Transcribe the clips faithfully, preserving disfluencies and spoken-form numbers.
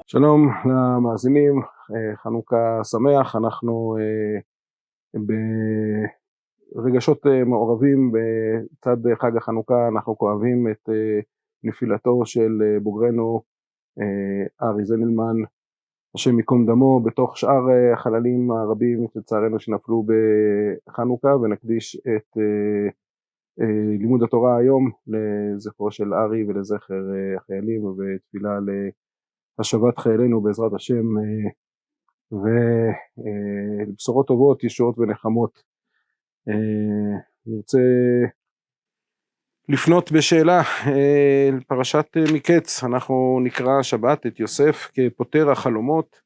שלום למאזינים, חנוכה שמח. אנחנו ברגשות מעורבים בצד חג החנוכה. אנחנו כואבים את נפילתו של בוגרנו ארי זנלמן, השם ייקום דמו, בתוך שאר החללים הרבים לצערנו שנפלו בחנוכה, ונקדיש את לימוד התורה היום לזכרו של ארי ולזכר החיילים, ותפילה להשבת חיילינו בעזרת השם, ובשורות טובות, ישועות ונחמות. נרצה לפנות בשאלה לפרשת מקץ. אנחנו נקרא שבת את יוסף כפותר החלומות,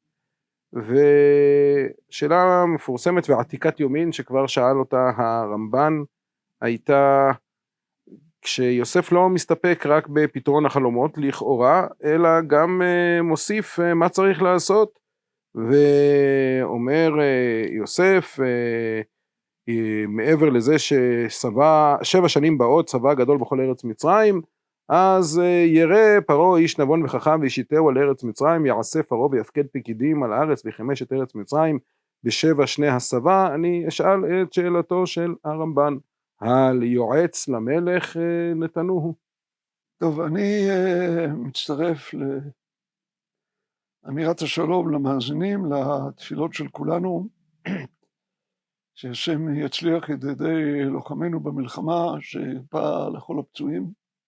ושאלה מפורסמת ועתיקת יומין שכבר שאל אותה הרמב"ן הייתה, כשיוסף לא מסתפק רק בפתרון החלומות לכאורה, אלא גם מוסיף מה צריך לעשות, ואומר יוסף, מעבר לזה ששבע, שבע שנים באות צבא גדול בכל ארץ מצרים, אז ירא פרעה איש נבון וחכם וישיתהו על ארץ מצרים, יעשה פרעה ויפקד פקידים על הארץ ויחמש את ארץ מצרים בשבע שני הסבא. אני אשאל את שאלתו של הרמב"ן, על יועץ למלך נתנוהו. טוב, אני uh, מצטרף לאמירת השלום למאזינים, לתפילות של כולנו, שהשם יצליח את ידי לוחמינו במלחמה, שבא לכל הפצועים,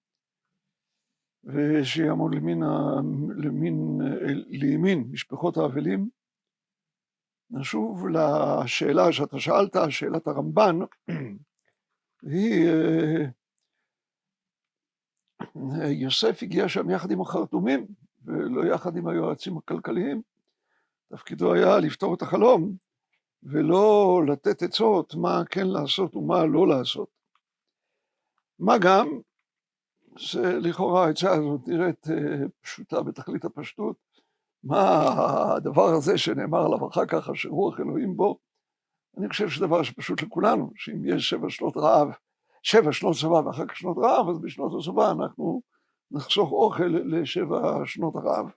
ושיעמוד למין, למין, לימין משפחות האבלים. נשוב לשאלה שאתה שאלת, שאלת הרמב"ן, היא יוסף הגיע שם יחד עם החרטומים ולא יחד עם היועצים הכלכליים. תפקידו היה לפתור את החלום ולא לתת עצות מה כן לעשות ומה לא לעשות. מה גם שלכאורה העצה הזאת נראית פשוטה בתכלית הפשטות. מה הדבר הזה שנאמר עליו אחר כך אשר רוח אלוהים בו? אני חושב שדבר שפשוט לכולנו, שאם יש שבע שנות רעב, שבע שנות צבא ואחר כך שנות רעב, אז בשנות הצבא אנחנו נחסוך אוכל לשבע שנות הרעב.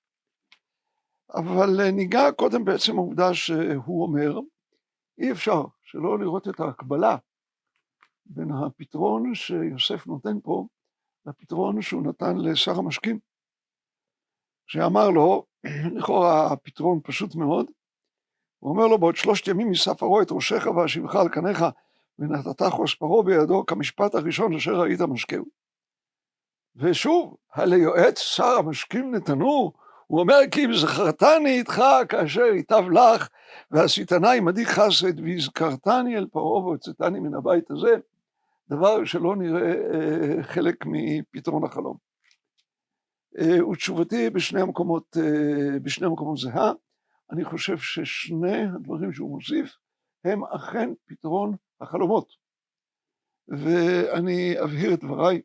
אבל ניגע קודם בעצם העובדה שהוא אומר, אי אפשר שלא לראות את ההקבלה בין הפתרון שיוסף נותן פה, לפתרון שהוא נתן לשר המשקים. שאמר לו, לכאורה הפתרון פשוט מאוד, הוא אומר לו, בעוד שלושת ימים יישא פרעה את ראשך ואשיבך על קניך, ונתת חוס פרעה בידו כמשפט הראשון אשר ראית משקהו. ושוב, הליועץ שר המשקים נתנוהו, הוא אומר, כי אם זכרתני איתך כאשר ייטב לך, ועשיתני עמדי חסד, והזכרתני אל פרעה והוצאתני מן הבית הזה, דבר שלא נראה אה, חלק מפתרון החלום. אה, ותשובתי בשני המקומות, אה, בשני המקומות זהה, אני חושב ששני הדברים שהוא מוסיף, הם אכן פתרון החלומות. ואני אבהיר את דבריי.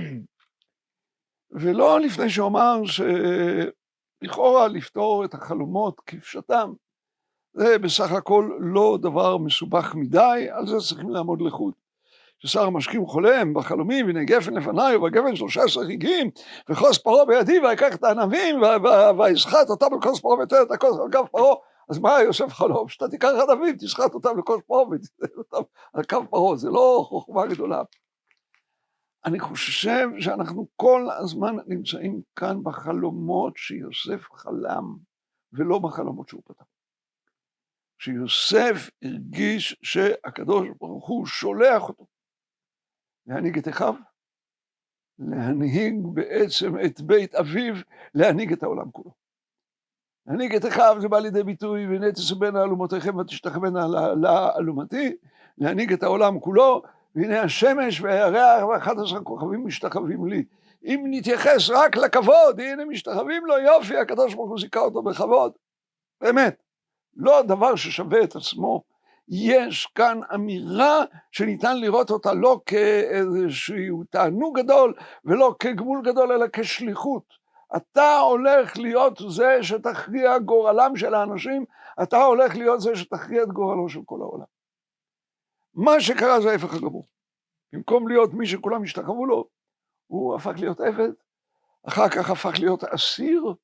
ולא לפני שאומר שלכאורה לפתור את החלומות כפשטם, זה בסך הכל לא דבר מסובך מדי, על זה צריכים לעמוד לחוד. ששר המשקים חולם בחלומים, והנה גפן לפניי ובגפן שלושה עשר חיגים, וכוס פרעה בידי ויקח את הענבים, ויסחט אותם על כוס פרעה ותן את הכוס על כף פרעה. אז מה יוסף חלום? שאתה תיקח ענבים, תסחט אותם לכוס פרעה ותתן אותם על כף פרעה. זה לא חוכמה גדולה. אני חושב שאנחנו כל הזמן נמצאים כאן בחלומות שיוסף חלם, ולא בחלומות שהוא פתח. שיוסף הרגיש שהקדוש ברוך הוא שולח אותו להנהיג את אחיו, להנהיג בעצם את בית אביו, להנהיג את העולם כולו. להנהיג את אחיו זה בא לידי ביטוי, והנה תסבנה אלומותיכם ותשתחוונה לאלומתי, להנהיג את העולם כולו, והנה השמש והירח ואחד עשר כוכבים משתחווים לי. אם נתייחס רק לכבוד, הנה משתחווים לו, יופי, הקדוש ברוך הוא זיכה אותו בכבוד. באמת, לא דבר ששווה את עצמו. יש כאן אמירה שניתן לראות אותה לא כאיזשהו תענוג גדול, ולא כגמול גדול, אלא כשליחות. אתה הולך להיות זה שתכריע גורלם של האנשים, אתה הולך להיות זה שתכריע את גורלו של כל העולם. מה שקרה זה ההפך הגמור. במקום להיות מי שכולם השתחוו לו, הוא הפך להיות עבד, אחר כך הפך להיות אסיר,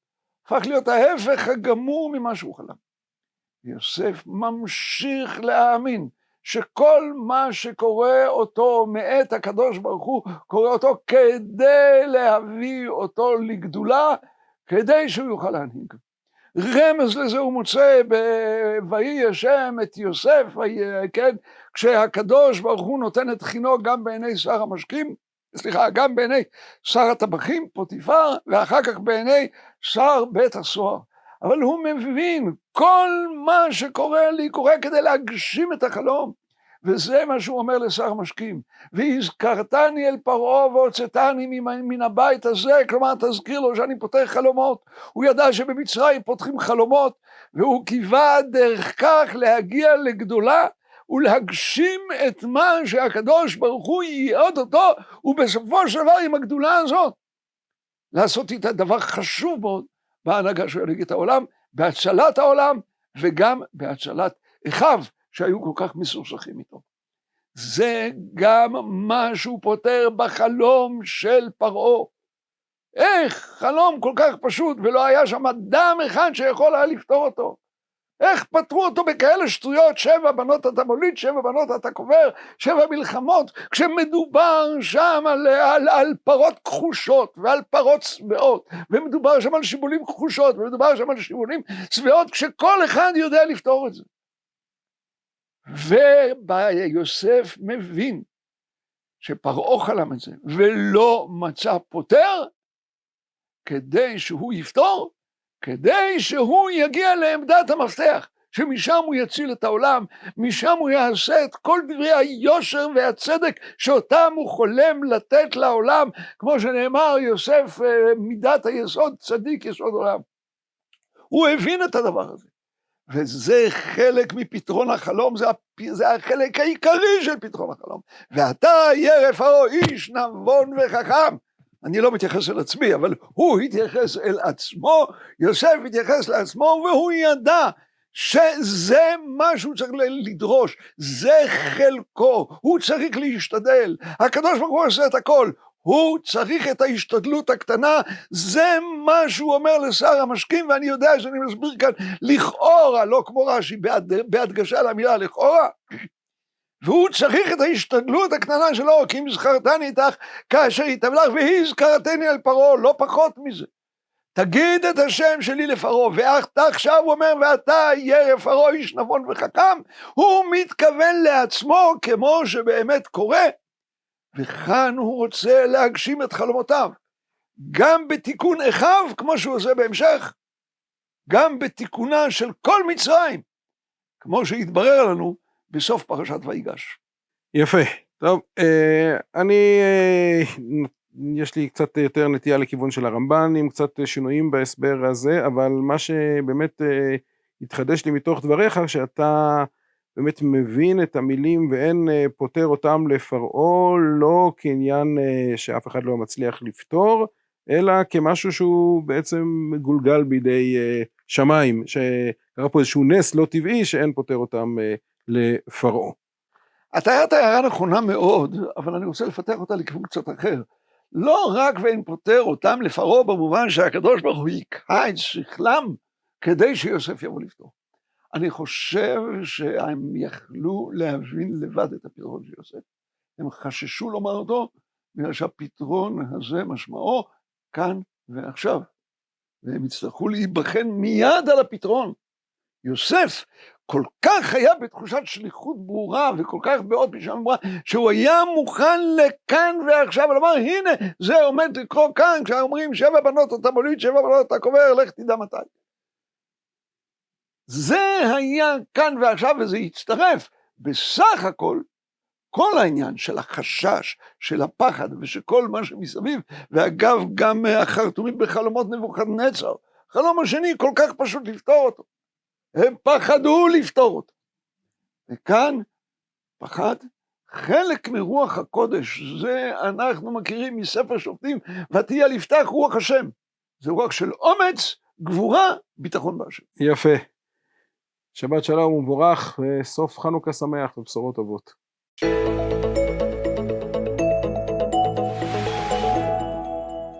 הפך להיות ההפך הגמור ממה שהוא חלם. יוסף ממשיך להאמין שכל מה שקורה אותו מאת הקדוש ברוך הוא, קורה אותו כדי להביא אותו לגדולה, כדי שהוא יוכל להנהיג. רמז לזה הוא מוצא ב"ויהי השם את יוסף", כן, כשהקדוש ברוך הוא נותן את חינו גם בעיני שר המשקים, סליחה, גם בעיני שר הטבחים פוטיפר, ואחר כך בעיני שר בית הסוהר. אבל הוא מבין, כל מה שקורה לי קורה כדי להגשים את החלום, וזה מה שהוא אומר לשר המשקים. והזכרתני אל פרעה והוצאתני מן הבית הזה, כלומר תזכיר לו שאני פותח חלומות. הוא ידע שבמצרים פותחים חלומות, והוא קיווה דרך כך להגיע לגדולה, ולהגשים את מה שהקדוש ברוך הוא ייעד אותו, ובסופו של דבר עם הגדולה הזאת, לעשות איתה דבר חשוב מאוד, בהנהגה של ליגת העולם, בהצלת העולם, וגם בהצלת אחיו, שהיו כל כך מסוכסכים איתו. זה גם מה שהוא פותר בחלום של פרעה. איך חלום כל כך פשוט, ולא היה שם אדם אחד שיכול היה לפתור אותו. איך פתרו אותו בכאלה שטויות, שבע בנות אתה מוליד, שבע בנות אתה קובר, שבע מלחמות, כשמדובר שם על, על, על פרות כחושות ועל פרות צבאות, ומדובר שם על שיבולים כחושות, ומדובר שם על שיבולים צבאות, כשכל אחד יודע לפתור את זה. ויוסף מבין שפרעה חלם את זה, ולא מצא פותר, כדי שהוא יפתור, כדי שהוא יגיע לעמדת המפתח, שמשם הוא יציל את העולם, משם הוא יעשה את כל דברי היושר והצדק שאותם הוא חולם לתת לעולם, כמו שנאמר יוסף מידת היסוד, צדיק יסוד עולם. הוא הבין את הדבר הזה, וזה חלק מפתרון החלום, זה, זה החלק העיקרי של פתרון החלום. ואתה ירא פרעה איש נבון וחכם, אני לא מתייחס אל עצמי, אבל הוא התייחס אל עצמו, יוסף התייחס לעצמו, והוא ידע שזה מה שהוא צריך לדרוש, זה חלקו, הוא צריך להשתדל, הקדוש ברוך הוא עושה את הכל, הוא צריך את ההשתדלות הקטנה, זה מה שהוא אומר לשר המשקים, ואני יודע שאני מסביר כאן לכאורה, לא כמו רש"י, בהדגשה למילה לכאורה, והוא צריך את ההשתדלות הקטנה שלו, כי אם זכרתני איתך כאשר יתבלך, והזכרתני אל פרעה, לא פחות מזה. תגיד את השם שלי לפרעה, ואתה עכשיו הוא אומר, ואתה ירא פרעה איש נבון וחכם, הוא מתכוון לעצמו כמו שבאמת קורה, וכאן הוא רוצה להגשים את חלומותיו, גם בתיקון אחיו, כמו שהוא עושה בהמשך, גם בתיקונה של כל מצרים, כמו שהתברר לנו בסוף פרשת ויגש. יפה, טוב, אה, אני, אה, יש לי קצת יותר נטייה לכיוון של הרמב"ן, עם קצת שינויים בהסבר הזה, אבל מה שבאמת אה, התחדש לי מתוך דבריך, שאתה באמת מבין את המילים ואין אה, פותר אותם לפרעה, לא כעניין אה, שאף אחד לא מצליח לפתור, אלא כמשהו שהוא בעצם מגולגל בידי אה, שמיים, שקרה פה איזשהו נס לא טבעי שאין פותר אותם אה, לפרעה. אתה הערת הערה נכונה מאוד, אבל אני רוצה לפתח אותה לכיוון קצת אחר. לא רק ואין פותר אותם לפרעה במובן שהקדוש ברוך הוא יקהה את שכלם כדי שיוסף יבוא לפתור. אני חושב שהם יכלו להבין לבד את הפתרון של יוסף. הם חששו לומר אותו, בגלל שהפתרון הזה משמעו כאן ועכשיו. והם יצטרכו להיבחן מיד על הפתרון. יוסף כל כך היה בתחושת שליחות ברורה, וכל כך בעוד משם ברורה, שהוא היה מוכן לכאן ועכשיו, ולומר, הנה, זה עומד לקרוא כאן, כשאומרים שבע בנות אתה מוליד, שבע בנות אתה קובר, לך תדע מתי. זה היה כאן ועכשיו, וזה יצטרף. בסך הכל, כל העניין של החשש, של הפחד, ושכל מה שמסביב, ואגב, גם החרטומים בחלומות נבוכדנצר, חלום השני כל כך פשוט לפתור אותו. הם פחדו לפתור אותו. וכאן פחד, חלק מרוח הקודש, זה אנחנו מכירים מספר שופטים, ותהיה לפתח רוח השם. זה רוח של אומץ, גבורה, ביטחון בהשם. יפה. שבת שלום ומבורך, וסוף חנוכה שמח ובשורות טובות.